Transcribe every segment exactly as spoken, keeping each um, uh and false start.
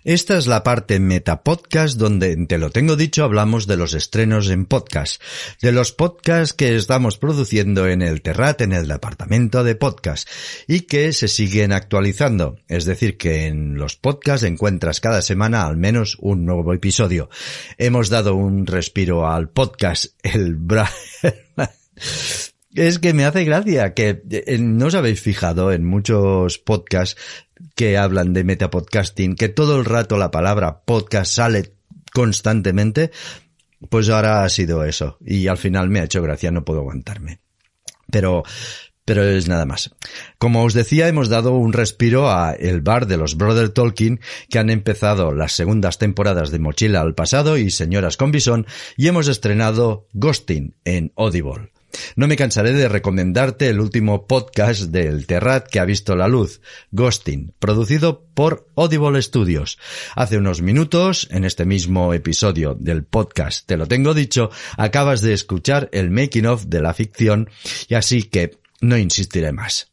Esta es la parte Metapodcast donde, te lo tengo dicho, hablamos de los estrenos en podcast, de los podcasts que estamos produciendo en el Terrat, en el departamento de podcast, y que se siguen actualizando. Es decir, que en los podcasts encuentras cada semana al menos un nuevo episodio. Hemos dado un respiro al podcast, el bra... Es que me hace gracia que no os habéis fijado en muchos podcasts que hablan de metapodcasting, que todo el rato la palabra podcast sale constantemente. Pues ahora ha sido eso y al final me ha hecho gracia, no puedo aguantarme. Pero pero es nada más. Como os decía, hemos dado un respiro a El Bar de los Brother Tolkien, que han empezado las segundas temporadas de Mochila al pasado y Señoras con Bisón, y hemos estrenado Ghosting en Audible. No me cansaré de recomendarte el último podcast del Terrat que ha visto la luz, Ghosting, producido por Audible Studios. Hace unos minutos, en este mismo episodio del podcast Te lo tengo dicho, acabas de escuchar el making of de la ficción, y así que no insistiré más.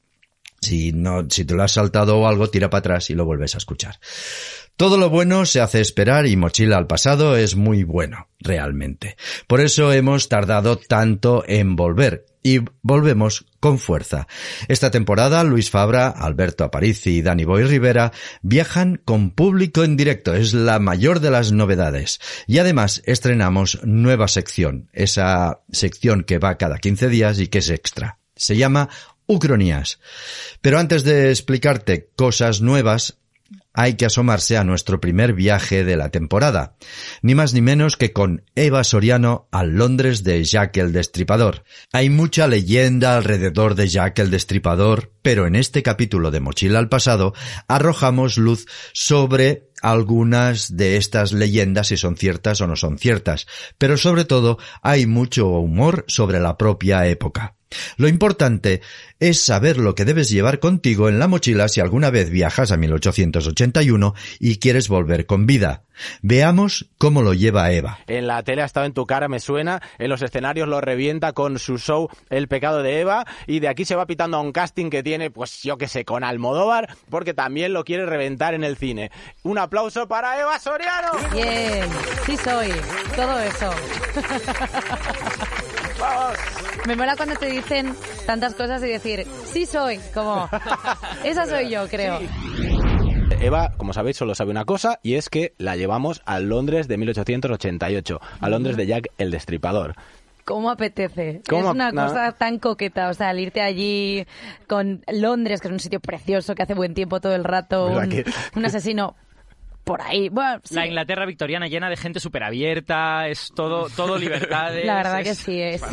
Si no, si te lo has saltado o algo, tira para atrás y lo vuelves a escuchar. Todo lo bueno se hace esperar y Mochila al pasado es muy bueno, realmente. Por eso hemos tardado tanto en volver y volvemos con fuerza. Esta temporada Luis Fabra, Alberto Aparici y Dani Boy Rivera viajan con público en directo. Es la mayor de las novedades. Y además estrenamos nueva sección, esa sección que va cada quince días y que es extra. Se llama Ucronías. Pero antes de explicarte cosas nuevas, hay que asomarse a nuestro primer viaje de la temporada, ni más ni menos que con Eva Soriano al Londres de Jack el Destripador. Hay mucha leyenda alrededor de Jack el Destripador, pero en este capítulo de Mochila al pasado arrojamos luz sobre algunas de estas leyendas, si son ciertas o no son ciertas, pero sobre todo hay mucho humor sobre la propia época. Lo importante es saber lo que debes llevar contigo en la mochila si alguna vez viajas a mil ochocientos ochenta y uno y quieres volver con vida. Veamos cómo lo lleva Eva. En la tele ha estado En tu cara, me suena, en los escenarios lo revienta con su show El pecado de Eva, y de aquí se va pitando a un casting que tiene, pues yo que sé, con Almodóvar, porque también lo quiere reventar en el cine. Un aplauso para Eva Soriano. Bien, sí soy, todo eso. Vamos. Me mola cuando te dicen tantas cosas y decir, sí soy, como, esa soy yo, creo. Sí. Eva, como sabéis, solo sabe una cosa, y es que la llevamos a Londres de mil ochocientos ochenta y ocho, a Londres de Jack el Destripador. ¿Cómo apetece? ¿Cómo? Es una No. cosa tan coqueta, o sea, al irte allí con Londres, que es un sitio precioso, que hace buen tiempo todo el rato, un, que... un asesino por ahí. Bueno, sí. La Inglaterra victoriana llena de gente súper abierta, es todo, todo libertades. La verdad es... que sí, es...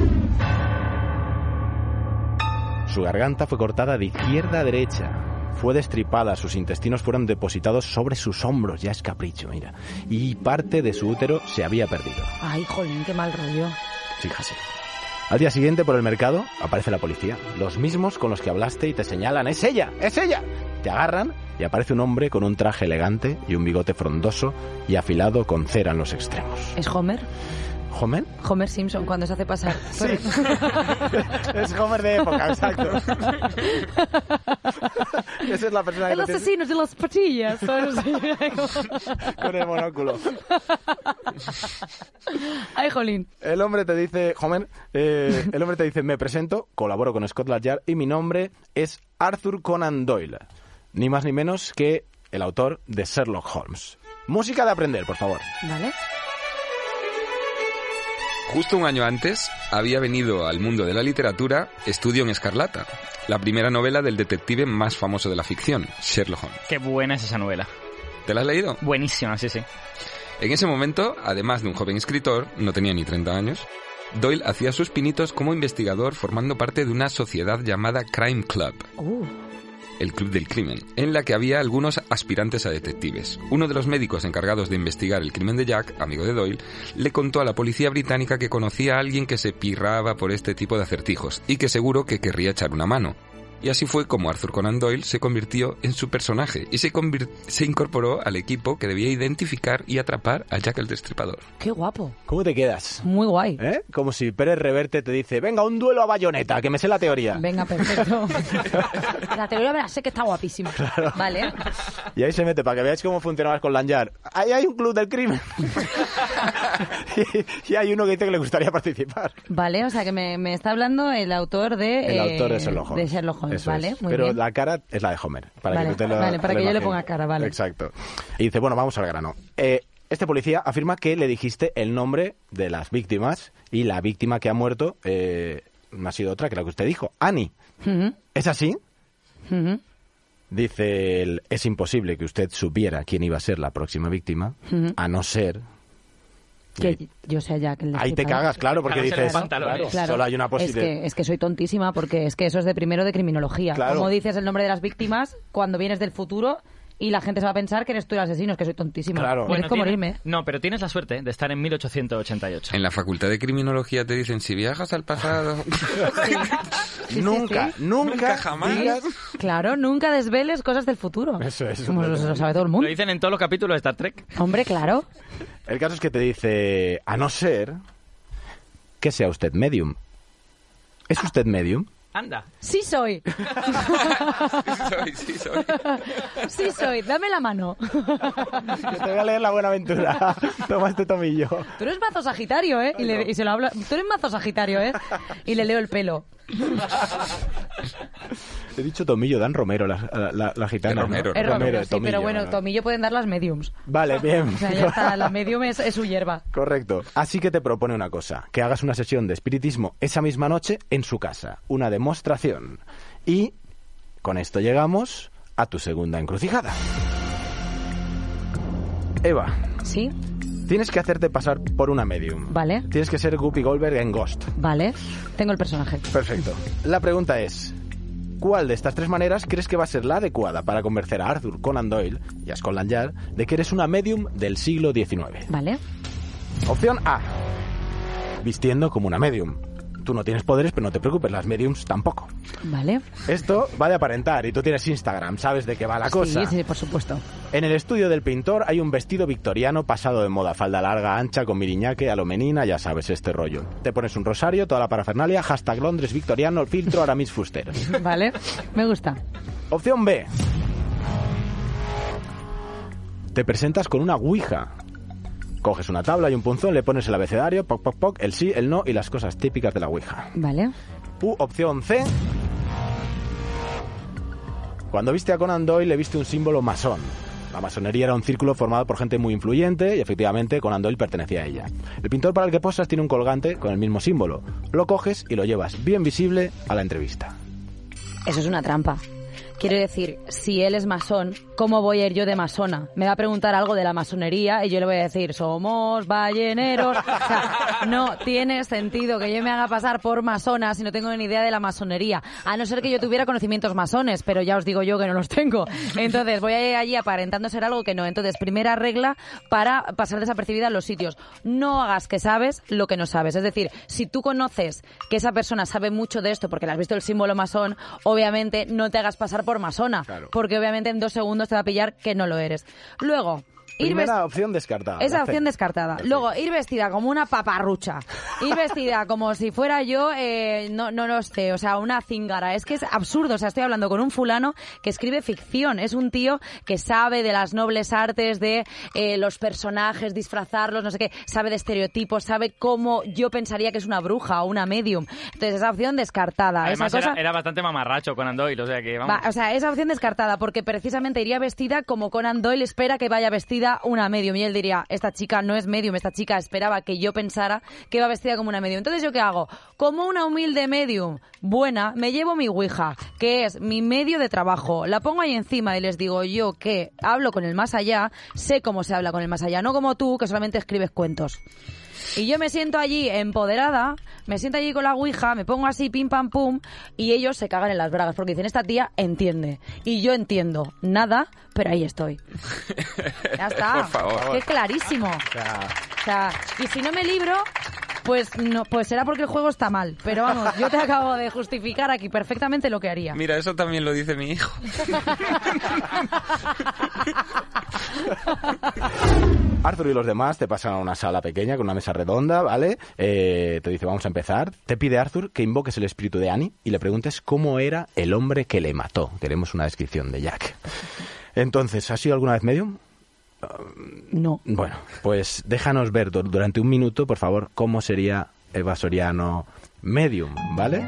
Su garganta fue cortada de izquierda a derecha. Fue destripada, sus intestinos fueron depositados sobre sus hombros, ya es capricho, mira. Y parte de su útero se había perdido. Ay, jolín, qué mal rollo. Fíjate. Al día siguiente, por el mercado, aparece la policía. Los mismos con los que hablaste y te señalan, ¡es ella! ¡Es ella! Te agarran y aparece un hombre con un traje elegante y un bigote frondoso y afilado con cera en los extremos. ¿Es Homer? ¿Homer? Homer Simpson, cuando se hace pasar. Sí. Es Homer de época, exacto. Esa es la persona que El asesino de las patillas. con el monóculo. Ay, jolín. El hombre te dice, Homer, eh, el hombre te dice, me presento, colaboro con Scotland Yard y mi nombre es Arthur Conan Doyle. Ni más ni menos que el autor de Sherlock Holmes. Música de aprender, por favor. Vale. Justo un año antes había venido al mundo de la literatura Estudio en Escarlata, la primera novela del detective más famoso de la ficción, Sherlock Holmes. Qué buena es esa novela. ¿Te la has leído? Buenísima, sí, sí. En ese momento, además de un joven escritor, no tenía ni treinta años, Doyle hacía sus pinitos como investigador formando parte de una sociedad llamada Crime Club. Uh. El Club del Crimen, en la que había algunos aspirantes a detectives. Uno de los médicos encargados de investigar el crimen de Jack, amigo de Doyle, le contó a la policía británica que conocía a alguien que se pirraba por este tipo de acertijos y que seguro que querría echar una mano. Y así fue como Arthur Conan Doyle se convirtió en su personaje y se, convir- se incorporó al equipo que debía identificar y atrapar a Jack el Destripador. ¡Qué guapo! ¿Cómo te quedas? Muy guay. ¿Eh? Como si Pérez Reverte te dice, venga, un duelo a bayoneta, que me sé la teoría. Venga, perfecto. La teoría me la sé que está guapísima. Claro. Vale. Y ahí se mete, para que veáis cómo funcionabas con Lanyard. Ahí hay un club del crimen. y, y hay uno que dice que le gustaría participar. Vale, o sea que me, me está hablando el autor de... El eh, autor de Sherlock Holmes. De Sherlock Holmes, Eso vale, es. muy Pero bien. la cara es la de Homer. Para Vale, que, te lo, vale, para lo que yo le imagines. ponga cara, vale. Exacto. Y dice, bueno, vamos al grano. Eh, este policía afirma que le dijiste el nombre de las víctimas y la víctima que ha muerto eh, no ha sido otra que la que usted dijo, Annie. Ujú, ¿Es así? ujú, Dice él, es imposible que usted supiera quién iba a ser la próxima víctima, ujú. a no ser... Que yo sea Jack el Ahí te Destripador. cagas, claro, porque Claro, se dices, los pantalones. claro, Claro. solo hay una Es posibilidad. que, es que soy tontísima porque es que eso es de primero de criminología. Claro. Como dices el nombre de las víctimas cuando vienes del futuro y la gente se va a pensar que eres tú el asesino, es que soy tontísima. Claro. Merezco tiene- morirme. No, pero tienes la suerte de estar en mil ochocientos ochenta y ocho. En la facultad de criminología te dicen, si viajas al pasado... Sí. Sí, sí, nunca, sí. nunca, Nunca jamás. digas... Claro, nunca desveles cosas del futuro. Eso es, Como lo, completamente. lo sabe todo el Lo mundo. dicen en todos los capítulos de Star Trek. Hombre, claro. El caso es que te dice, a no ser que sea usted medium. ¿Es usted medium? Anda. Sí soy. soy, sí, soy. Sí soy. Dame la mano. Que te voy a leer la Buenaventura. Toma este tomillo. Tú eres mazo sagitario, ¿eh? Y, le- y se lo hablo. Tú eres mazo sagitario, ¿eh? Y le leo el pelo. He dicho tomillo, Dan Romero, la, la, la, la gitana. Es Romero, ¿no? Es Romero, sí, tomillo, pero bueno, ¿no? tomillo pueden dar las mediums. Vale, bien. O sea, ya está, la medium es, es su hierba. Correcto. Así que te propone una cosa, que hagas una sesión de espiritismo esa misma noche en su casa, una demostración. Y con esto llegamos a tu segunda encrucijada. Eva, ¿Sí? tienes que hacerte pasar por una medium. Vale. Tienes que ser Guppy Goldberg en Ghost. Vale. Tengo el personaje. Perfecto. La pregunta es, ¿cuál de estas tres maneras crees que va a ser la adecuada para convencer a Arthur Conan Doyle y a Scotland Yard de que eres una medium del siglo diecinueve? Vale. Opción A. Vistiendo como una medium. Tú no tienes poderes, pero no te preocupes, las mediums tampoco. Vale. Esto va de aparentar, y tú tienes Instagram, sabes de qué va la cosa. Sí, sí, por supuesto. En el estudio del pintor hay un vestido victoriano pasado de moda, falda larga, ancha, con miriñaque, a lo menina, ya sabes, este rollo. Te pones un rosario, toda la parafernalia, hashtag Londres victoriano, filtro Aramis Fuster. Vale. Me gusta. Opción B. Te presentas con una ouija. Coges una tabla y un punzón, le pones el abecedario, poc, poc, poc, el sí, el no y las cosas típicas de la ouija. Vale. U, opción C. Cuando viste a Conan Doyle le viste un símbolo masón. La masonería era un círculo formado por gente muy influyente y efectivamente Conan Doyle pertenecía a ella. El pintor para el que posas tiene un colgante con el mismo símbolo. Lo coges y lo llevas bien visible a la entrevista. Eso es una trampa. Quiero decir, si él es masón, ¿cómo voy a ir yo de masona? Me va a preguntar algo de la masonería y yo le voy a decir, somos balleneros. O sea, no tiene sentido que yo me haga pasar por masona si no tengo ni idea de la masonería. A no ser que yo tuviera conocimientos masones, pero ya os digo yo que no los tengo. Entonces voy a ir allí aparentando ser algo que no. Entonces, primera regla para pasar desapercibida en los sitios. No hagas que sabes lo que no sabes. Es decir, si tú conoces que esa persona sabe mucho de esto porque le has visto el símbolo masón, obviamente no te hagas pasar por masona, Claro. porque obviamente en dos segundos te va a pillar que no lo eres. Luego, ir Primera vest- opción descartada. esa la C. opción descartada. La C. Luego, ir vestida como una paparrucha. Ir vestida como si fuera yo, eh, no, no lo sé, o sea, una cíngara. Es que es absurdo. O sea, estoy hablando con un fulano que escribe ficción. Es un tío que sabe de las nobles artes, de eh, los personajes, disfrazarlos, no sé qué. Sabe de estereotipos, sabe cómo yo pensaría que es una bruja o una medium. Entonces, esa opción descartada. Además, esa cosa... era, era bastante mamarracho Conan Doyle, o sea que vamos. Va, o sea, esa opción descartada, porque precisamente iría vestida como Conan Doyle espera que vaya vestida una medium. Y él diría, esta chica no es medium, esta chica esperaba que yo pensara que iba vestida como una medium. Entonces, ¿yo qué hago? Como una humilde medium buena, me llevo mi ouija, que es mi medio de trabajo. La pongo ahí encima y les digo yo que hablo con el más allá, sé cómo se habla con el más allá, no como tú, que solamente escribes cuentos. Y yo me siento allí empoderada, me siento allí con la ouija, me pongo así, pim, pam, pum, y ellos se cagan en las bragas, porque dicen, esta tía entiende. Y yo entiendo nada, pero ahí estoy. Ya está. Por favor. Que es clarísimo. O sea, O sea, y si no me libro, Pues no, pues será porque el juego está mal. Pero vamos, yo te acabo de justificar aquí perfectamente lo que haría. Mira, eso también lo dice mi hijo. Arthur y los demás te pasan a una sala pequeña con una mesa redonda, ¿vale? Eh, te dice, vamos a empezar. Te pide Arthur que invoques el espíritu de Annie y le preguntes cómo era el hombre que le mató. Queremos una descripción de Jack. Entonces, ¿has sido alguna vez medium? No. Bueno, pues déjanos ver durante un minuto, por favor, cómo sería Eva Soriano medium, ¿vale?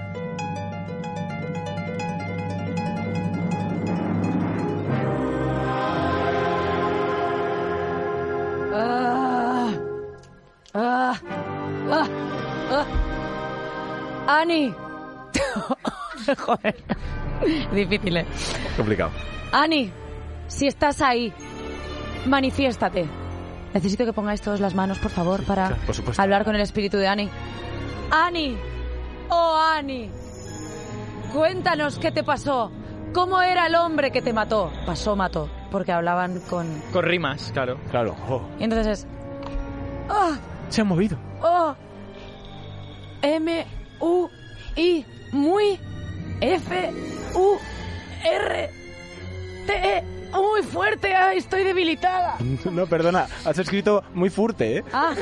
Ah, ah, ah, ah. Ani. Joder. Difícil, ¿eh? Complicado. Ani, si estás ahí, manifiéstate. Necesito que pongáis todos las manos, por favor, para Claro, por supuesto. hablar con el espíritu de Ani. Ani, oh Ani, cuéntanos qué te pasó. ¿Cómo era el hombre que te mató? Pasó, mató, porque hablaban con... Con rimas, claro. Claro. Oh, Y entonces es... Oh, se ha movido. oh, M, U, I, muy, F, U, R, T, E, muy fuerte, ay, estoy debilitada. No, perdona, has escrito muy fuerte, ¿eh? Ah,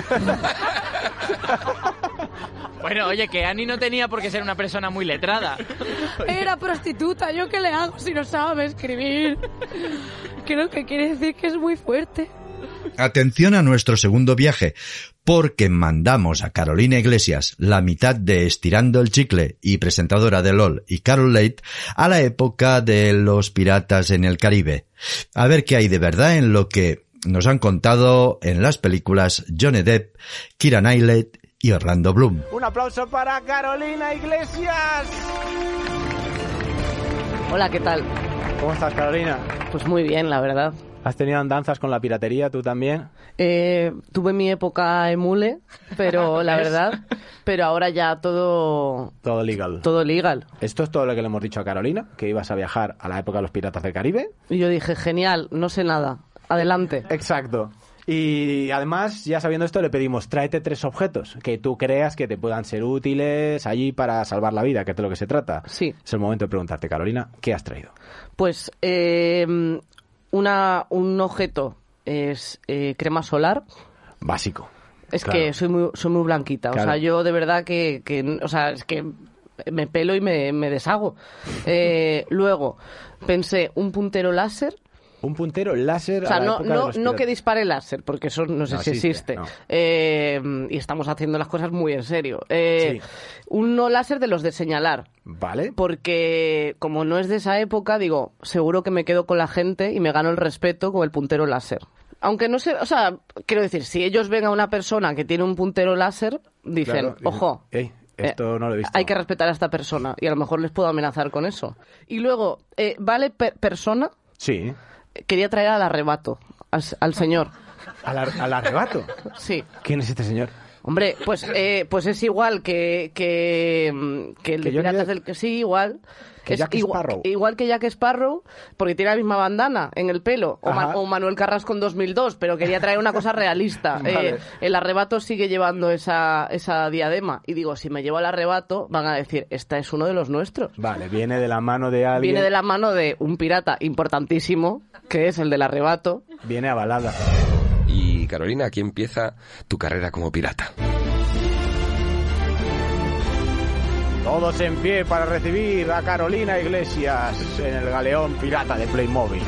Bueno, oye, que Annie no tenía por qué ser una persona muy letrada. era prostituta, ¿yo qué le hago si no sabe escribir? Creo que quiere decir que es muy fuerte. Atención a nuestro segundo viaje, porque mandamos a Carolina Iglesias, la mitad de Estirando el Chicle y presentadora de L O L, y Carol Late, a la época de los piratas en el Caribe. A ver qué hay de verdad en lo que nos han contado en las películas Johnny Depp, Keira Knightley y Orlando Bloom. Un aplauso para Carolina Iglesias. Hola, ¿qué tal? ¿Cómo estás, Carolina? Pues muy bien, la verdad. ¿Has tenido andanzas con la piratería tú también? Eh, tuve mi época emule, pero la verdad, pero ahora ya todo Todo legal. todo legal. Esto es todo lo que le hemos dicho a Carolina, que ibas a viajar a la época de los piratas del Caribe. Y yo dije, genial, no sé nada, adelante. Exacto. Y además, ya sabiendo esto, le pedimos, tráete tres objetos que tú creas que te puedan ser útiles allí para salvar la vida, que es de lo que se trata. Sí. Es el momento de preguntarte, Carolina, ¿qué has traído? Pues eh, una, un objeto es eh, crema solar. Básico. Es Claro. que soy muy, soy muy blanquita. Claro. O sea, yo de verdad que, que o sea, es que me pelo y me, me deshago. Eh, luego, pensé un puntero láser. Un puntero láser O sea, a la no, época de no, los no piratas. que dispare láser, porque eso no sé No si existe, existe. no. Eh, y estamos haciendo las cosas muy en serio. Eh, Sí. Un no láser de los de señalar. ¿Vale? Porque como no es de esa época, digo, seguro que me quedo con la gente y me gano el respeto con el puntero láser. Aunque no sé, o sea, quiero decir, si ellos ven a una persona que tiene un puntero láser, dicen, Claro, dicen, ojo, "Ey, esto eh, no lo he visto". hay que respetar a esta persona y a lo mejor les puedo amenazar con eso. Y luego, eh, ¿vale per- persona? Sí. Quería traer al arrebato, al, al señor. ¿Al, ar- al arrebato? Sí. ¿Quién es este señor? Hombre, pues eh, pues es igual que que, mm, que el Que de Johnny Piratas Depp. del... Sí, igual. Que Es Jack igual, Sparrow. igual que Jack Sparrow, porque tiene la misma bandana en el pelo. O, Ma- Ajá. o Manuel Carrasco en dos mil dos, pero quería traer una cosa realista. Vale. Eh, el arrebato sigue llevando esa, esa diadema. Y digo, si me llevo al arrebato, van a decir, esta es uno de los nuestros. Vale, viene de la mano de alguien. Viene de la mano de un pirata importantísimo, que es el del arrebato. Viene avalada. Y Carolina, aquí empieza tu carrera como pirata. Todos en pie para recibir a Carolina Iglesias en el galeón pirata de Playmobil.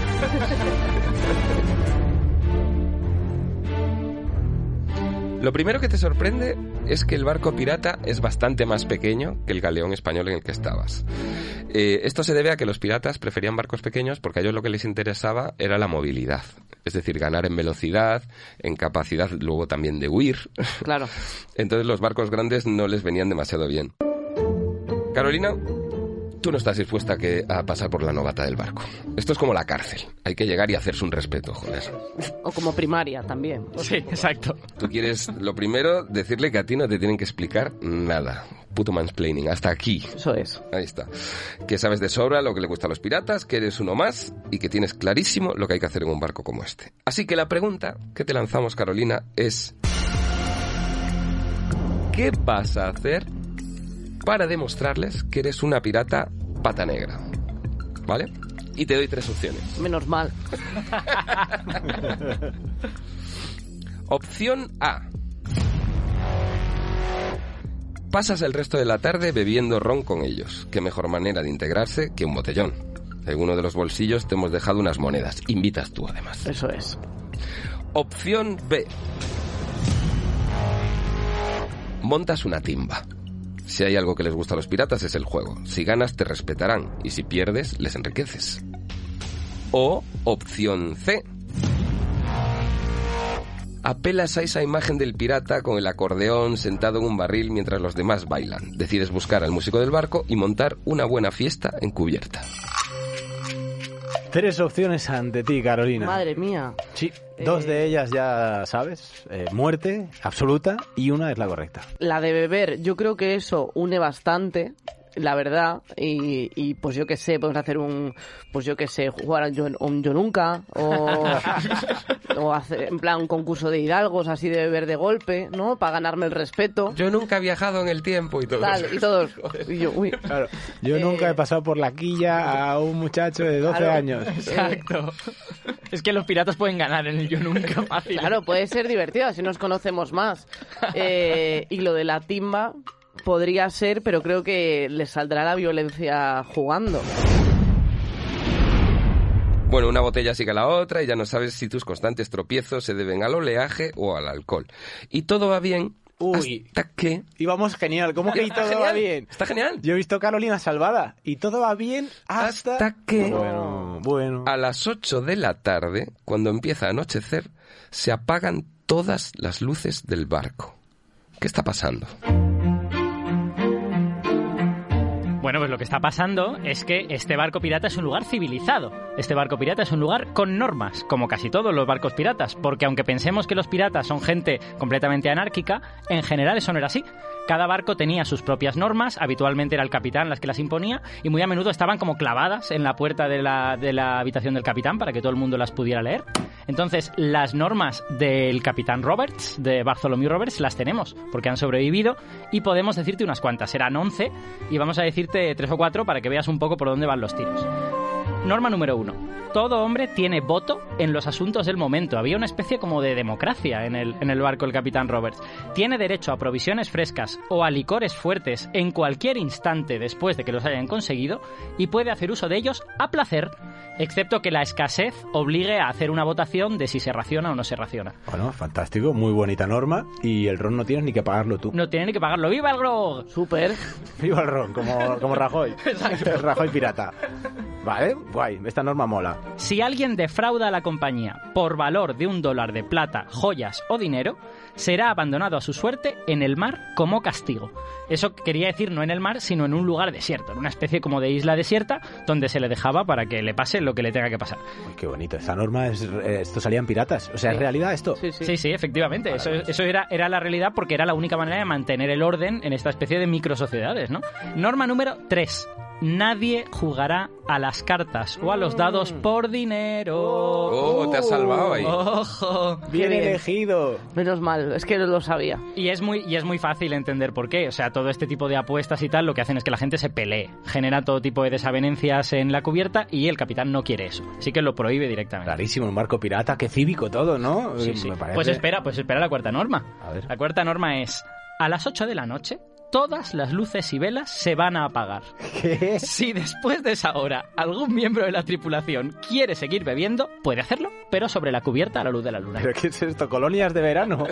Lo primero que te sorprende es que el barco pirata es bastante más pequeño que el galeón español en el que estabas. Eh, esto se debe a que los piratas preferían barcos pequeños porque a ellos lo que les interesaba era la movilidad. Es decir, ganar en velocidad, en capacidad luego también de huir. Claro. Entonces los barcos grandes no les venían demasiado bien. Carolina, tú no estás dispuesta a, que, a pasar por la novata del barco. Esto es como la cárcel. Hay que llegar y hacerse un respeto, joder. O como primaria también. Sí, exacto. Tú quieres, lo primero, decirle que a ti no te tienen que explicar nada. Puto mansplaining, hasta aquí. Eso es. Ahí está. Que sabes de sobra lo que le gusta a los piratas, que eres uno más y que tienes clarísimo lo que hay que hacer en un barco como este. Así que la pregunta que te lanzamos, Carolina, es... ¿qué vas a hacer para demostrarles que eres una pirata pata negra? ¿Vale? Y te doy tres opciones. Menos mal. Opción A. Pasas el resto de la tarde bebiendo ron con ellos. Qué mejor manera de integrarse que un botellón. En uno de los bolsillos te hemos dejado unas monedas. Invitas tú, además. Eso es. Opción B. Montas una timba. Si hay algo que les gusta a los piratas es el juego. Si ganas te respetarán y si pierdes les enriqueces. O opción C. Apelas a esa imagen del pirata con el acordeón sentado en un barril mientras los demás bailan. Decides buscar al músico del barco y montar una buena fiesta en cubierta. Tres opciones ante ti, Carolina. Madre mía. Sí, dos Eh, de ellas ya sabes, eh, muerte absoluta y una es la correcta. La de beber, yo creo que eso une bastante, la verdad, y, y pues yo qué sé, podemos hacer un, pues yo qué sé, jugar a un yo, un yo nunca, o, o hacer en plan un concurso de hidalgos, así de beber de golpe, ¿no? Para ganarme el respeto. Yo nunca he viajado en el tiempo y todo Tal, eso. y todos. Y yo, uy. Claro, yo Eh, nunca he pasado por la quilla a un muchacho de doce claro. años. Exacto. Es que los piratas pueden ganar en el yo nunca fácil. Claro, puede ser divertido, así nos conocemos más. Eh, y lo de la timba podría ser, pero creo que les saldrá la violencia jugando. Bueno, una botella sigue a la otra y ya no sabes si tus constantes tropiezos se deben al oleaje o al alcohol. Y todo va bien Uy. hasta que... Y vamos genial, ¿cómo que y Está todo genial, va bien? Está genial. Yo he visto Carolina salvada y todo va bien hasta... Hasta que... Bueno, bueno. A las ocho de la tarde, cuando empieza a anochecer, se apagan todas las luces del barco. ¿Qué está pasando? Bueno, pues lo que está pasando es que este barco pirata es un lugar civilizado. Este barco pirata es un lugar con normas, como casi todos los barcos piratas, porque aunque pensemos que los piratas son gente completamente anárquica, en general eso no era así. Cada barco tenía sus propias normas, habitualmente era el capitán las que las imponía, y muy a menudo estaban como clavadas en la puerta de la, de la habitación del capitán para que todo el mundo las pudiera leer. Entonces, las normas del capitán Roberts, de Bartholomew Roberts, las tenemos, porque han sobrevivido, y podemos decirte unas cuantas. Eran once, y vamos a decirte tres o cuatro para que veas un poco por dónde van los tiros. Norma número uno. Todo hombre tiene voto en los asuntos del momento. Había una especie como de democracia en el, en el barco del capitán Roberts. Tiene derecho a provisiones frescas o a licores fuertes en cualquier instante después de que los hayan conseguido y puede hacer uso de ellos a placer, excepto que la escasez obligue a hacer una votación de si se raciona o no se raciona. Bueno, fantástico, muy bonita norma y el ron no tienes ni que pagarlo tú. No tiene ni que pagarlo. ¡Viva el grog! Súper. Viva el ron, como, como Rajoy. Exacto. Rajoy pirata. Vale, guay, esta norma mola. Si alguien defrauda a la compañía por valor de un dólar de plata, joyas o dinero, será abandonado a su suerte en el mar como castigo. Eso quería decir no en el mar, sino en un lugar desierto, en una especie como de isla desierta donde se le dejaba para que le pase lo que le tenga que pasar. Uy, qué bonito, esta norma es... eh, Esto salían piratas, o sea, ¿es realidad esto? Sí, sí. Sí, sí, efectivamente. Eso, eso era, era la realidad porque era la única manera de mantener el orden en esta especie de microsociedades, ¿no? Norma número tres. Nadie jugará a las cartas o a los dados por dinero. Oh, te has salvado ahí. ¡Ojo! Bien Qué bien. elegido. Menos mal, es que no lo sabía. Y es muy y es muy fácil entender por qué. O sea, todo este tipo de apuestas y tal lo que hacen es que la gente se pelee. Genera todo tipo de desavenencias en la cubierta y el capitán no quiere eso. Así que lo prohíbe directamente. Rarísimo, un barco pirata, qué cívico todo, ¿no? Sí, sí. Me parece- Pues espera, pues espera la cuarta norma. A ver. La cuarta norma es: a las ocho de la noche, todas las luces y velas se van a apagar. ¿Qué? Si después de esa hora algún miembro de la tripulación quiere seguir bebiendo, puede hacerlo, pero sobre la cubierta a la luz de la luna. ¿Pero qué es esto? ¿Colonias de verano?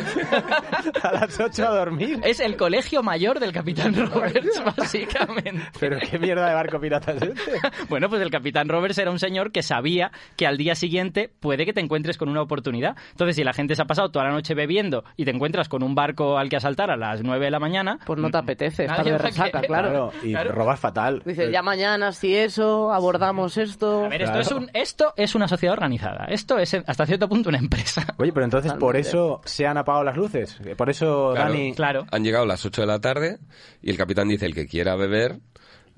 A las ocho a dormir. Es el colegio mayor del capitán Roberts, básicamente. ¿Pero qué mierda de barco pirata es este? Bueno, pues el capitán Roberts era un señor que sabía que al día siguiente puede que te encuentres con una oportunidad. Entonces, si la gente se ha pasado toda la noche bebiendo y te encuentras con un barco al que asaltar a las nueve de la mañana... Pues no te apetece, estás Nadie de va a resaca, querer. claro. y claro. robas fatal. Dices, ya mañana, si eso, abordamos esto. A ver, esto, Claro. es un, esto es una sociedad organizada. Esto es, hasta cierto punto, una empresa. Oye, pero entonces por Totalmente. eso se han apagado las luces. Por eso, Claro. Dani... Claro. Han llegado las ocho de la tarde y el capitán dice, el que quiera beber,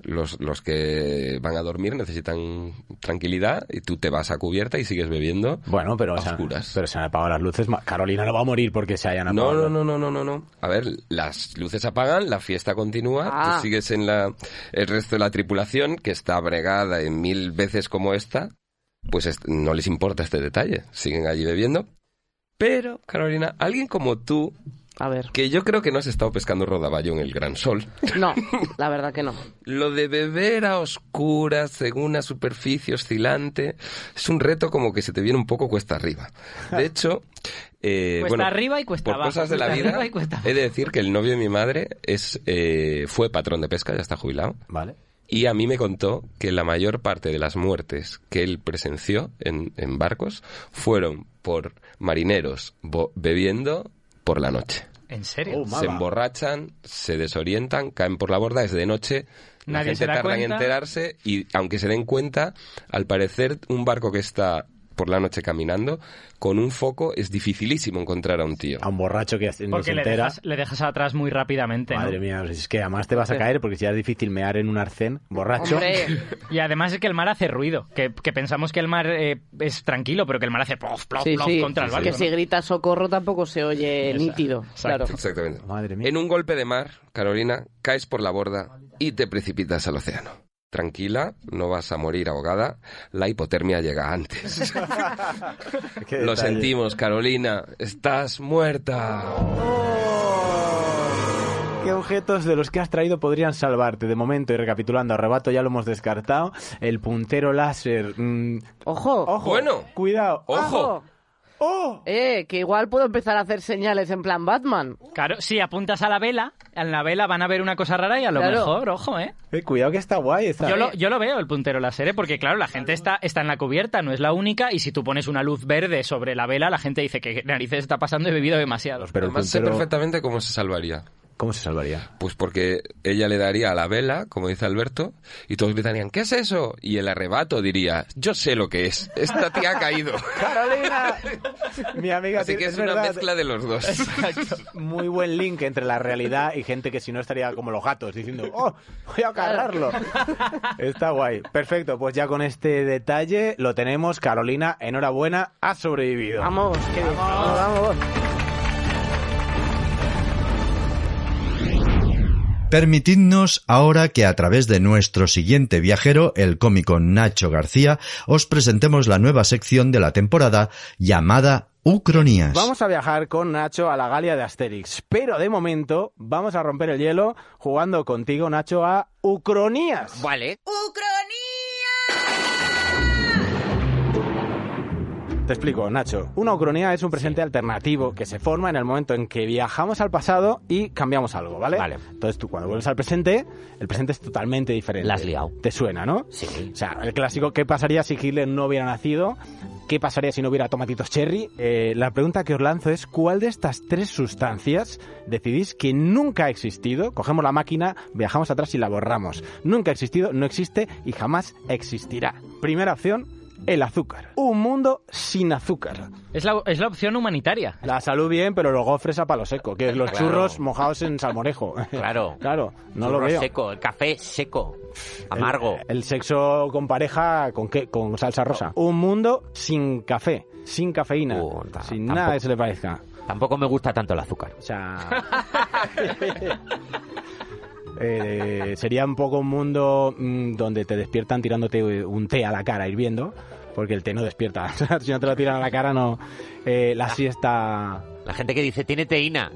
Los, los que van a dormir necesitan tranquilidad y tú te vas a cubierta y sigues bebiendo Bueno, pero a se han- oscuras. pero se han apagado las luces. Ma- Carolina no va a morir porque se hayan apagado. No, no, no, no, no, no, no. A ver, las luces se apagan, la fiesta continúa, Ah. tú sigues en la... El resto de la tripulación, que está bregada en mil veces como esta, pues est- no les importa este detalle. Siguen allí bebiendo. Pero, Carolina, alguien como tú, A ver. que yo creo que no has estado pescando rodaballo en el gran sol, No, la verdad que no. lo de beber a oscuras en una superficie oscilante es un reto como que se te viene un poco cuesta arriba. De hecho, eh, Cuesta bueno, arriba y cuesta por abajo, cosas de la cuesta vida, arriba y cuesta abajo. he de decir que el novio de mi madre es eh, fue patrón de pesca, ya está jubilado, Vale. y a mí me contó que la mayor parte de las muertes que él presenció en, en barcos fueron por marineros bo- bebiendo por la noche. ¿En serio? Oh, Se mala. emborrachan, se desorientan, caen por la borda, es de noche, la Nadie gente se da tarda en cuenta. enterarse y aunque se den cuenta, al parecer un barco que está por la noche caminando, con un foco es dificilísimo encontrar a un tío. A un borracho que no se Porque le entera. dejas, le dejas atrás muy rápidamente, ¿no? Madre mía, es que además te vas a caer porque si ya es difícil mear en un arcén borracho. Hombre, Y además es que el mar hace ruido, que, que pensamos que el mar eh, es tranquilo, pero que el mar hace plof, plof, sí, plof sí. contra el barco. Que ¿no? si grita socorro tampoco se oye Exacto, nítido. exacto. Claro. Exactamente. Madre mía. En un golpe de mar, Carolina, caes por la borda y te precipitas al océano. Tranquila, no vas a morir ahogada, la hipotermia llega antes. Qué Lo detalle. sentimos, Carolina, estás muerta. ¿Qué objetos de los que has traído podrían salvarte? De momento, y recapitulando, arrebato ya lo hemos descartado. El puntero láser. mm, Ojo. ojo. Bueno. Cuidado. Ojo. ¡Oh! Eh, que igual puedo empezar a hacer señales en plan Batman. Claro, si apuntas a la vela, en la vela van a ver una cosa rara y a lo Claro. mejor, ojo, ¿eh? Eh, cuidado que está guay. Está Yo lo, yo lo veo, el puntero láser, ¿eh? Porque claro, la gente está, está en la cubierta, no es la única, y si tú pones una luz verde sobre la vela, la gente dice que narices está pasando, he bebido demasiado. Pero el Además sé puntero, perfectamente cómo se salvaría. ¿cómo se salvaría? Pues porque ella le daría a la vela, como dice Alberto, y todos gritarían, ¿qué es eso? Y el arrebato diría, yo sé lo que es, esta tía ha caído. ¡Carolina! Mi amiga, Así sí, que es una verdad. mezcla de los dos. Muy buen link entre la realidad y gente que si no estaría como los gatos diciendo, ¡oh, voy a cargarlo! Está guay. Perfecto, pues ya con este detalle lo tenemos. Carolina, enhorabuena, has sobrevivido. Vamos, que vamos, vamos. Permitidnos ahora que a través de nuestro siguiente viajero, el cómico Nacho García, os presentemos la nueva sección de la temporada llamada Ucronías. Vamos a viajar con Nacho a la Galia de Asterix, pero de momento vamos a romper el hielo jugando contigo, Nacho, a Ucronías. Vale. Te explico, Nacho. Una ucronía es un presente alternativo que se forma en el momento en que viajamos al pasado y cambiamos algo, ¿vale? Vale. Entonces tú cuando vuelves al presente, el presente es totalmente diferente. La has liado. ¿Te suena, no? Sí. O sea, el clásico, ¿qué pasaría si Hitler no hubiera nacido? ¿Qué pasaría si no hubiera tomatitos cherry? Eh, la pregunta que os lanzo es, ¿cuál de estas tres sustancias decidís que nunca ha existido? Cogemos la máquina, viajamos atrás y la borramos. Nunca ha existido, no existe y jamás existirá. Primera opción, el azúcar. Un mundo sin azúcar. Es la, es la opción humanitaria. La salud bien, pero los gofres a palo seco, que es los Claro. churros mojados en salmorejo. Claro. Claro, no Churro lo veo. seco, el café seco, amargo. El, el sexo con pareja, ¿con qué? Con salsa rosa. Un mundo sin café, sin cafeína, Uh, ta- sin tampoco. nada que se le parezca. Tampoco me gusta tanto el azúcar. O sea... eh, sería un poco un mundo mm, donde te despiertan tirándote un té a la cara hirviendo, porque el té no despierta. Si no te lo tiran a la cara, no... Eh, la siesta... La gente que dice, tiene teína.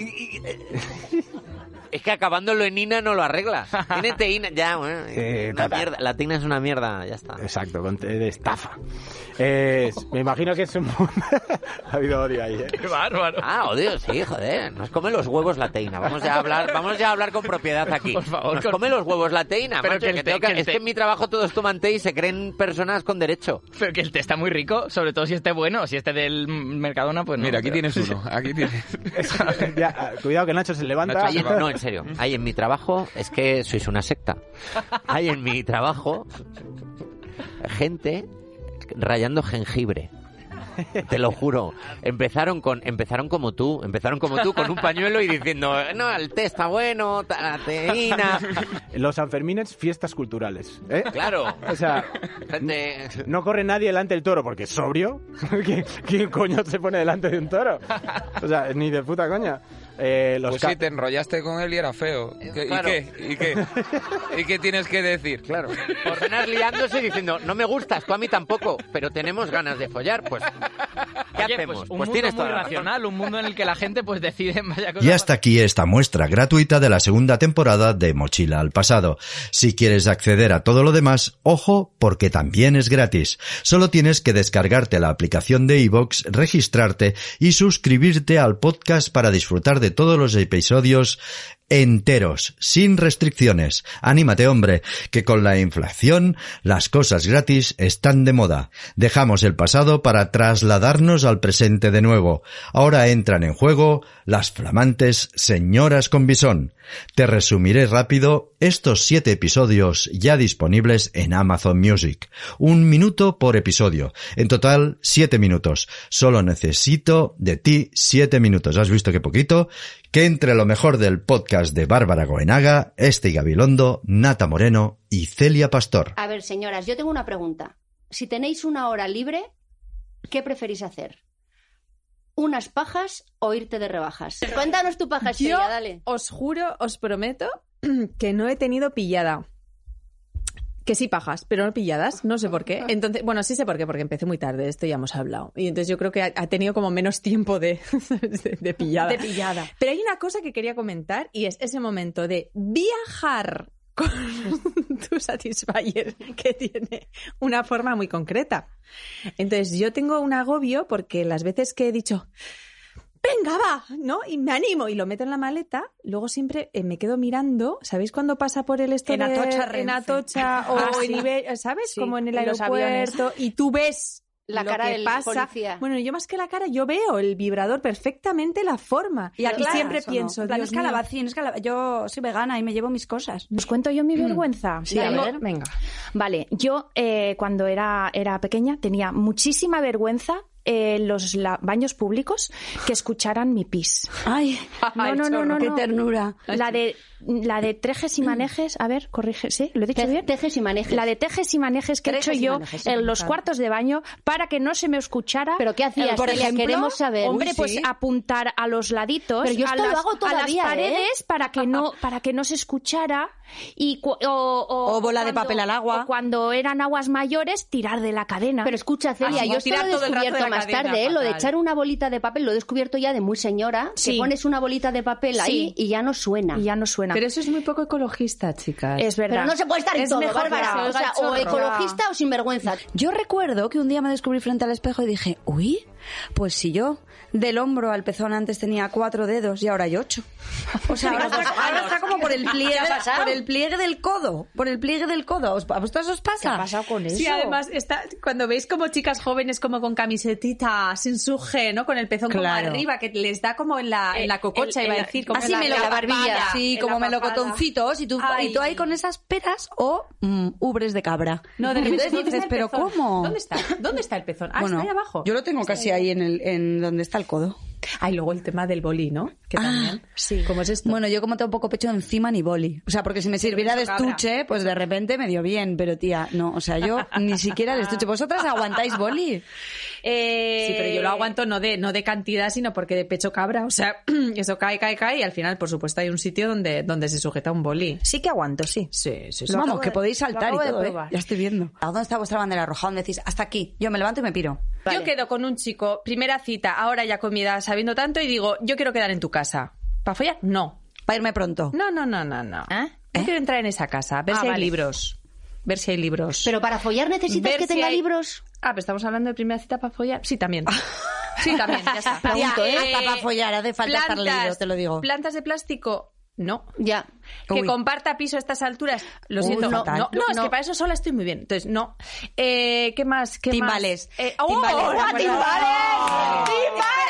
Es que acabándolo en ina no lo arreglas. Tiene teína, ya, bueno. Eh, una tata. mierda. La teína es una mierda, ya está. Exacto, con té de estafa. Eh, me imagino que es un mundo... ha habido odio ahí, ¿eh? ¡Qué bárbaro! Ah, odio, sí, joder. Nos come los huevos la teína. Vamos ya a hablar, vamos ya a hablar con propiedad aquí. Por favor, Nos con- come los huevos la teína. Pero macho, que el que té- tengo que- que el es té- que en mi trabajo todos toman té y se creen personas con derecho. Pero que el té está muy rico, sobre todo si esté bueno. Si este del Mercadona, pues no. Mira, aquí pero- tienes uno, aquí tienes. Ya, ah, cuidado que Nacho se levanta. Hay en- no, en serio. Hay en mi trabajo, es que sois una secta. Hay en mi trabajo gente rayando jengibre. Te lo juro. Empezaron con empezaron como tú, empezaron como tú con un pañuelo y diciendo, no, el té está bueno, la teína. Los Sanfermines, fiestas culturales, ¿eh? Claro. O sea, Gente... no corre nadie delante del toro porque es sobrio. ¿Quién, quién coño se pone delante de un toro? O sea, ni de puta coña. Eh, los Pues ca- sí, te enrollaste con él y era feo. ¿Qué- Claro. ¿Y qué? ¿Y qué? ¿Y qué tienes que decir? Claro. Ordenas liándose diciendo, no me gustas, tú a mí tampoco, pero tenemos ganas de follar, pues... ¿Qué Oye, hacemos? pues un Pues mundo tienes muy toda la razón. racional, un mundo en el que la gente pues decide en vaya cosa. Y hasta aquí esta muestra gratuita de la segunda temporada de Mochila al Pasado. Si quieres acceder a todo lo demás, ojo, porque también es gratis. Solo tienes que descargarte la aplicación de iVoox, registrarte y suscribirte al podcast para disfrutar de todos los episodios enteros, sin restricciones. Anímate, hombre, que con la inflación las cosas gratis están de moda. Dejamos el pasado para trasladarnos al presente de nuevo. Ahora entran en juego las flamantes señoras con bisón. Te resumiré rápido estos siete episodios ya disponibles en Amazon Music. Un minuto por episodio. En total, siete minutos. Solo necesito de ti siete minutos. ¿Has visto qué poquito? Que entre lo mejor del podcast de Bárbara Goenaga, Este Gabilondo, Nata Moreno y Celia Pastor. A ver, señoras, yo tengo una pregunta. Si tenéis una hora libre, ¿qué preferís hacer? ¿Unas pajas o irte de rebajas? Cuéntanos tu paja, Estrella, Yo dale. os juro, os prometo que no he tenido pillada. Que sí pajas, pero no pilladas, no sé por qué. Entonces, bueno, sí sé por qué, porque empecé muy tarde, esto ya hemos hablado. Y entonces yo creo que ha, ha tenido como menos tiempo de, de, de pillada. De pillada. Pero hay una cosa que quería comentar y es ese momento de viajar con tu Satisfyer, que tiene una forma muy concreta. Entonces yo tengo un agobio porque las veces que he dicho... venga, va, ¿no? Y me animo y lo meto en la maleta. Luego siempre eh, me quedo mirando. ¿Sabéis cuando pasa por el esto En de- Atocha, en Renfe. Atocha o Ah, en sí. Iberia, ¿sabes? Sí, Como en el en los aeropuerto y tú ves La lo cara que del pasa. policía. Bueno, yo más que la cara, yo veo el vibrador perfectamente, la forma. Y aquí siempre ¿o no? pienso, En plan, Dios es mío. calabacín, es calab- yo soy vegana y me llevo mis cosas. ¿Os cuento yo mi vergüenza? Sí, a Tengo- ver. Venga. Vale, yo eh, cuando era, era pequeña tenía muchísima vergüenza en los la- baños públicos que escucharan mi pis. Ay, No, no, no, no, qué no. ternura. La de, la de trejes y manejes, a ver, corrige, ¿sí? ¿Lo he dicho Te- bien? Tejes y manejes. La de tejes y manejes que he Trejes hecho y yo manejes, sí, en me los encanta. cuartos de baño para que no se me escuchara. ¿Pero qué hacías, Por Celia? ejemplo, Queremos saber. Hombre, Uy, pues sí. apuntar a los laditos, Pero yo a, esto lo las, hago a las todavía, ¿eh? paredes para que no para que no se escuchara y cu- o, o- O bola de cuando- papel al agua. o cuando eran aguas mayores tirar de la cadena. Pero escucha, Celia, Así, yo esto lo tirar he todo el rato descubierto de la más cadena, tarde, ¿eh? Lo de fatal. echar una bolita de papel, lo he descubierto ya de muy señora, Sí. que pones una bolita de papel ahí Sí. y ya no suena. y ya no suena. Pero eso es muy poco ecologista, chicas. Es verdad. Pero no se puede estar en Es todo, mejor Bárbara. que se O sea, oiga o el chorro. ecologista o sinvergüenza. Yo recuerdo que un día me descubrí frente al espejo y dije, uy, pues si yo del hombro al pezón antes tenía cuatro dedos y ahora hay ocho. O sea, ahora está, ahora está como por el pliegue, ¿Qué ha pasado? por el pliegue del codo, por el pliegue del codo. ¿Os- ¿A vosotros os pasa? ¿Qué ha pasado con eso? Sí, además, está, cuando veis como chicas jóvenes como con camisetita sin suje, ¿no? Con el pezón Claro. como arriba, que les da como en la, en la cococha, el- iba a el- decir. Como Así en me lo en la barbilla. barbilla, sí, en como la papada. melocotoncitos y tú, Ay. y tú ahí con esas peras o mm, ubres de cabra. No, de repente Entonces ¿dónde dices, está el pero pezón? ¿cómo? ¿Dónde está? ¿Dónde está el pezón? Ah, Bueno, está ahí abajo. yo lo tengo casi ahí en, el, en donde está el codo. Ah, y luego el tema del boli, ¿no? Que también. sí. ¿Cómo es esto? Bueno, yo como tengo poco pecho encima ni boli. O sea, porque si me sirviera de eso cabra. estuche, pues de repente me dio bien. Pero tía, no, o sea, yo ni siquiera de estuche. ¿Vosotras aguantáis boli? Eh, Sí, pero yo lo aguanto no de, no de cantidad, sino porque de pecho cabra. O sea, eso cae, cae, cae y al final, por supuesto, hay un sitio donde, donde se sujeta un boli. Sí que aguanto, sí. Sí, sí, sí. Vamos, acabo que de- podéis lo saltar y acabo de todo, ¿eh? probar. Ya estoy viendo. ¿A dónde está vuestra bandera roja? ¿Dónde decís? Hasta aquí. Yo me levanto y me piro. Yo quedo con un chico, primera cita, ahora ya comida, sabiendo tanto, y digo, yo quiero quedar en tu casa. ¿Para follar? No. Para irme pronto. No, no, no, no, no. ¿Eh? Yo quiero entrar en esa casa, ver Ah, si hay vale. libros. Ver si hay libros. Pero para follar necesitas Ver que si tenga hay- libros. Ah, pero estamos hablando de primera cita para follar. Sí, también. Sí, también, ya está. Pregunto, ¿eh? Eh, Hasta para follar, hace falta estar plantas- leído, te lo digo. ¿Plantas de plástico? No. Ya. Que Uy. comparta piso a estas alturas. Lo Uy, siento. No, fatal. no, no, es No. que para eso sola estoy muy bien. Entonces, no. Eh, ¿Qué más? ¿Qué Timbales. más? Eh, ¡oh! Timbales, ¿de ¡Oh, acuerdo? timbales! Oh. ¡Timbales! Me has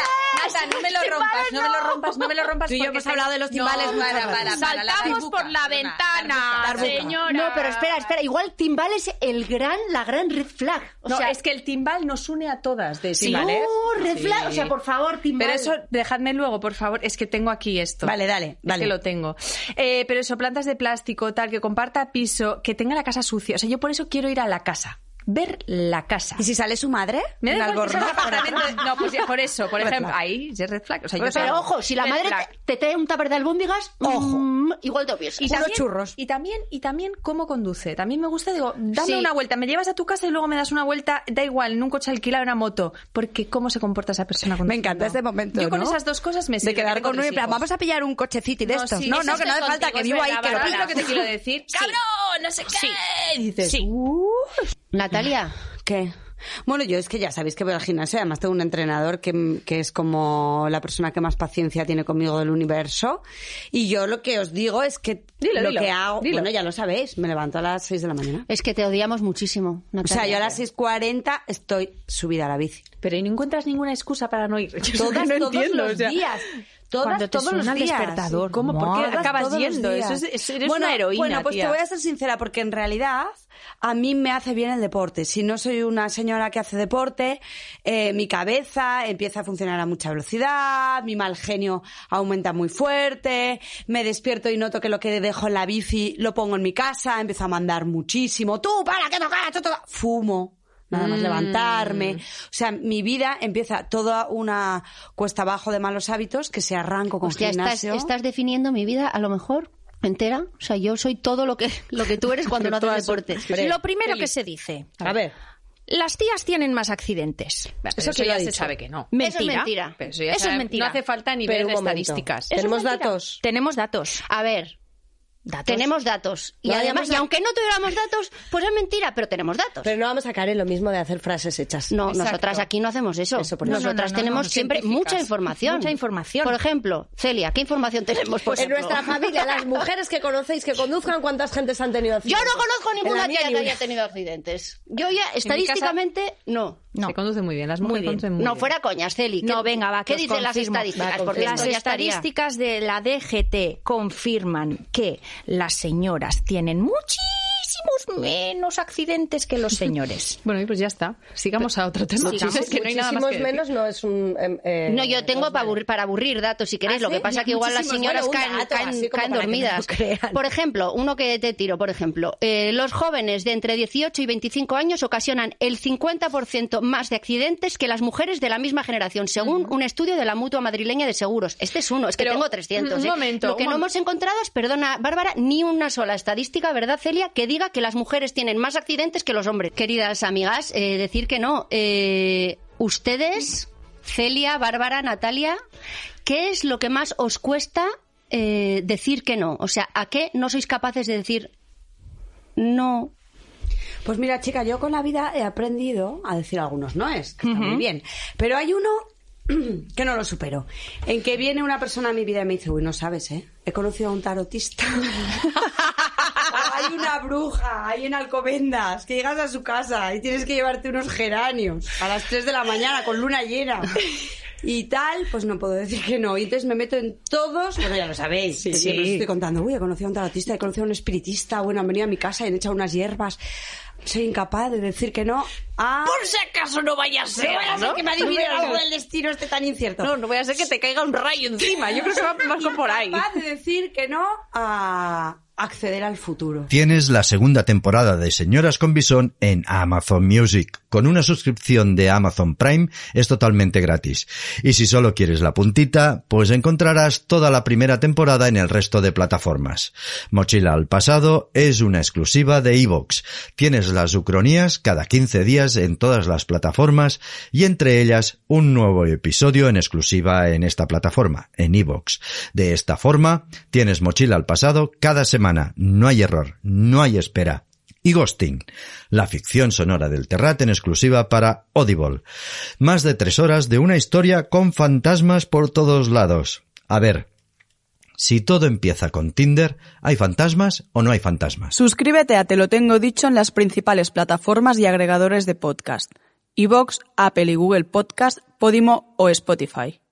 Marta, no me lo rompas, no me lo rompas, no me lo rompas. Tú y yo porque hemos hablado de los timbales no, muchas para, veces. para, para, la Saltamos darbuca, por la perdona, ventana, darbuca. señora. No, pero espera, espera. Igual timbal es el gran, la gran red flag. O No, sea, es que el timbal nos une a todas de sí, timbales. oh, red Sí. flag. O sea, por favor, timbal. Pero eso, dejadme luego, por favor. Es que tengo aquí esto. Vale, dale, Es dale. que lo tengo. Eh, pero eso, plantas de plástico, tal, que comparta piso, que tenga la casa sucia. O sea, yo por eso quiero ir a la casa. Ver la casa. ¿Y si sale su madre? Me en da igual que Albornoz, sea por apartamento de- No, pues ya, por eso, por Red ejemplo, flag. ahí es red flag. O sea, yo Pero salgo- ojo, si la red madre flag. te, te trae un tupper de albóndigas, Ojo. mm, igual te piensas. Y Unos también, churros. Y también, y también cómo conduce. También me gusta, digo, dame Sí. una vuelta, me llevas a tu casa y luego me das una vuelta, da igual, en un coche alquilado, en una moto. Porque cómo se comporta esa persona Me conduciendo. encanta este momento, Yo con ¿no? esas dos cosas me De sirve, quedar tengo con uno y tres en plan, hijos. vamos a pillar un cochecito de estos. sí, no, eso no, que no estoy hace falta, contigo, que es vivo ahí, verdad, que lo Bárbara, pillo. lo que te quiero decir. Sí. ¡Cabrón! No sé qué. Sí. Y dices, Sí. "Uh". Natalia, ¿Qué? Bueno, yo es que ya sabéis que voy al gimnasio, además tengo un entrenador que, que es como la persona que más paciencia tiene conmigo del universo, y yo lo que os digo es que Dilo, lo dilo, que hago, dilo. bueno, ya lo sabéis, me levanto a las seis de la mañana. es que te odiamos muchísimo, O Natalia. sea, yo a las seis cuarenta estoy subida a la bici. Pero ¿y no encuentras ninguna excusa para no ir? Yo es Todas, que no todos entiendo, los o sea, días. Todas, cuando te todos los suena el días. despertador, ¿cómo? ¿Por qué Todas, acabas todos los yendo? días. Eso es- es- eres bueno, una heroína, Bueno, pues tía. te voy a ser sincera, porque en realidad a mí me hace bien el deporte. Si no soy una señora que hace deporte, eh, mi cabeza empieza a funcionar a mucha velocidad, mi mal genio aumenta muy fuerte, me despierto y noto que lo que dejo en la bici lo pongo en mi casa, empiezo a mandar muchísimo. ¡Tú, para, que tocas! tú, tú". Fumo. Nada más Mm. levantarme. O sea, mi vida empieza toda una cuesta abajo de malos hábitos que se arranco con Hostia, estás, gimnasio. estás definiendo mi vida a lo mejor entera. O sea, yo soy todo lo que, lo que tú eres cuando no haces deporte. Lo primero que se dice. A ver. Las tías tienen más accidentes. Pero Eso eso, que lo ya ha se dicho. sabe que no. Mentira. Eso es mentira. Pero eso ya Eso sabe- es mentira. No hace falta ni Pero ver un momento. estadísticas. Eso es ¿Tenemos mentira. datos? Tenemos datos. A ver, ¿Datos? tenemos datos. Y No además, vayamos y a- aunque no tuviéramos datos, pues es mentira, pero tenemos datos. Pero no vamos a caer en lo mismo de hacer frases hechas. No, Exacto. nosotras aquí no hacemos eso. Eso, por eso. Nosotras No, no, no, tenemos no, siempre científicas. mucha información. Mucha información. Por ejemplo, Celia, ¿qué información tenemos? Por En ejemplo? nuestra familia, las mujeres que conocéis que conduzcan, ¿cuántas gentes han tenido Yo accidentes? no conozco En la ninguna mía tía ni que una. haya tenido accidentes. Yo ya, estadísticamente, no. No. Se conduce muy bien, las Muy mujeres bien. conducen muy No, bien. fuera coñas, Celi. ¿Qué- No, venga, va, que ¿Qué os dicen las confirmo. estadísticas? Va, Porque Las esto ya estaría. estadísticas de la D G T confirman que las señoras tienen muchísimos menos accidentes que los señores. Bueno, y pues ya está. Sigamos a otro tema. Sigamos. Es que no hay nada más Muchísimos que decir. menos no es un... em, eh, No, yo tengo pues para vale. aburrir, para aburrir datos, si queréis. ¿Ah, Lo que sí? pasa que igual las Muchísimos. señoras Bueno, un caen, dato, caen- así como caen para que no dormidas. lo crean. Por ejemplo, uno que te tiro, por ejemplo, eh, los jóvenes de entre dieciocho y veinticinco años ocasionan el cincuenta por ciento más de accidentes que las mujeres de la misma generación, según un estudio de la Mutua Madrileña de Seguros. Este es uno, es que Pero, tengo trescientos. un ¿eh? momento, Lo que un no mom- hemos encontrado es, perdona, Bárbara, ni una sola estadística, ¿verdad, Celia?, que diga que las mujeres tienen más accidentes que los hombres. Queridas amigas, eh, decir que no. Eh, ustedes, Celia, Bárbara, Natalia, ¿qué es lo que más os cuesta eh, decir que no? O sea, ¿a qué no sois capaces de decir no? Pues mira, chica, yo con la vida he aprendido a decir algunos noes, que está muy bien. Pero hay uno que no lo supero. En que viene una persona a mi vida y me dice, uy, no sabes, ¿eh? He conocido a un tarotista. Hay una bruja, hay en Alcobendas, que llegas a su casa y tienes que llevarte unos geranios a las tres de la mañana con luna llena. Y tal, pues no puedo decir que no. Y entonces me meto en todos, bueno, ya lo sabéis. Sí, siempre os estoy contando, uy, he conocido a un tarotista, he conocido a un espiritista, bueno, han venido a mi casa y han echado unas hierbas. Soy incapaz de decir que no a... Por si acaso no vaya a ser, No vaya a ser ¿no? que me adivine No vaya a algo ser. del destino este tan incierto. No, no voy a ser que te caiga un rayo encima. Yo creo que va más por ahí. Incapaz de decir que no a acceder al futuro. Tienes la segunda temporada de Señoras con Bisón en Amazon Music. Con una suscripción de Amazon Prime es totalmente gratis. Y si solo quieres la puntita, pues encontrarás toda la primera temporada en el resto de plataformas. Mochila al pasado es una exclusiva de iVoox. Tienes las ucronías cada quince días en todas las plataformas y entre ellas un nuevo episodio en exclusiva en esta plataforma, en iVoox. De esta forma, tienes Mochila al pasado cada semana. No hay error, no hay espera. Y Ghosting, la ficción sonora del Terrat en exclusiva para Audible. Más de tres horas de una historia con fantasmas por todos lados. A ver, si todo empieza con Tinder, ¿hay fantasmas o no hay fantasmas? Suscríbete a Te lo tengo dicho en las principales plataformas y agregadores de podcast: iVoox, Apple y Google Podcast, Podimo o Spotify.